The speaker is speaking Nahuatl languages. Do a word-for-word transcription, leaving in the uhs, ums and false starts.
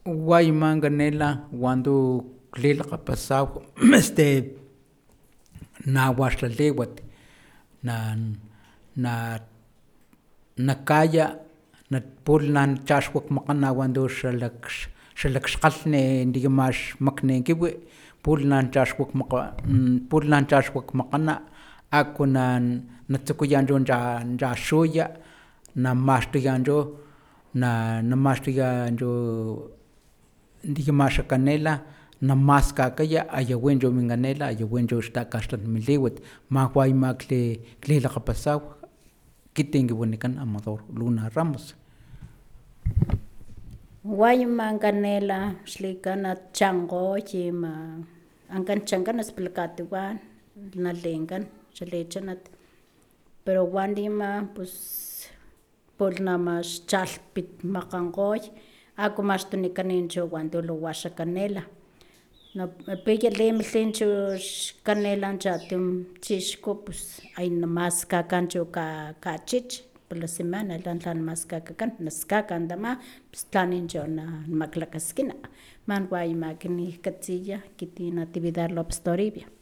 Guayman canela cuando tlilqa pasado este na huaxtlaliwat na na nakaya na pulna chaxwak maqana cuando xalak xalak xqalne ndimax maknenkiwi pulna chaxwak maqa pulna chaxwak maqana akuna natsukuyancho ncha xuya namaxtuyancho na namaxtuyancho ndimaxa canela namaskakaya ayawincho min canela ayawincho xtakaxtolmiliwat maguayma kli klilakgapasaw kitin kiwanikan amador luna ramos. Guayma canela xlikana chankgoy ima ankan chankan spalakatiwan nalenkan xalechanat pero wanima pus pulna max chalpit makgankgoy aku maxtunikaninchu cuando luwaxa canela napiya limilhin chu xcanela chatim chixku pus ay namaskakan chu kachich la semana tlan tlan maskakakan naskakan tama pus tlanincho namaklakaskina man guayma kini katsiya kit natividad lopez toribio.